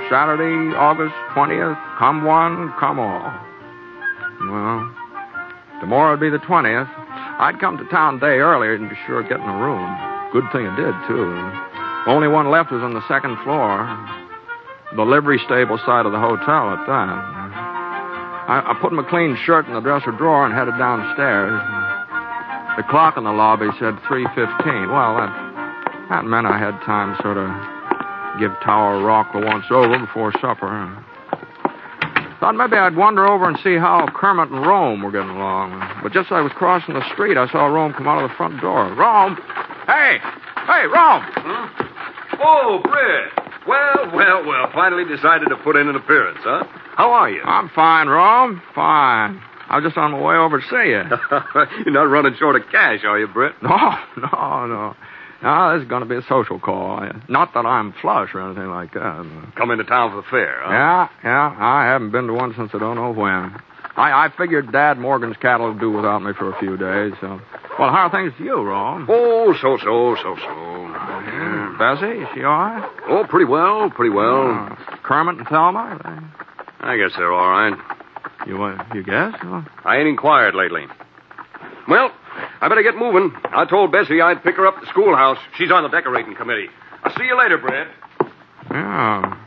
Saturday, August 20th. Come one, come all. Well, tomorrow would be the 20th. I'd come to town a day earlier and be sure of getting a room. Good thing I did, too. Only one left was on the second floor. The livery stable side of the hotel at that. I put my clean shirt in the dresser drawer and headed downstairs. The clock in the lobby said 3:15. Well, that meant I had time to sort of give Tower Rock the once over before supper. Thought maybe I'd wander over and see how Kermit and Rome were getting along. But just as I was crossing the street, I saw Rome come out of the front door. Rome! Hey, Rome! Huh? Oh, Britt. Well. Finally decided to put in an appearance, huh? How are you? I'm fine, Rome. Fine. I was just on my way over to see you. You're not running short of cash, are you, Britt? No. No, this is going to be a social call. Not that I'm flush or anything like that. Come into town for the fair, huh? Yeah. I haven't been to one since I don't know when. I figured Dad Morgan's cattle would do without me for a few days, so... Well, how are things with you, Rome? Oh, so. Bessie, is she all right? Oh, pretty well. Kermit and Thelma? I guess they're all right. You guess? Well, I ain't inquired lately. Well, I better get moving. I told Bessie I'd pick her up at the schoolhouse. She's on the decorating committee. I'll see you later, Brad. Yeah.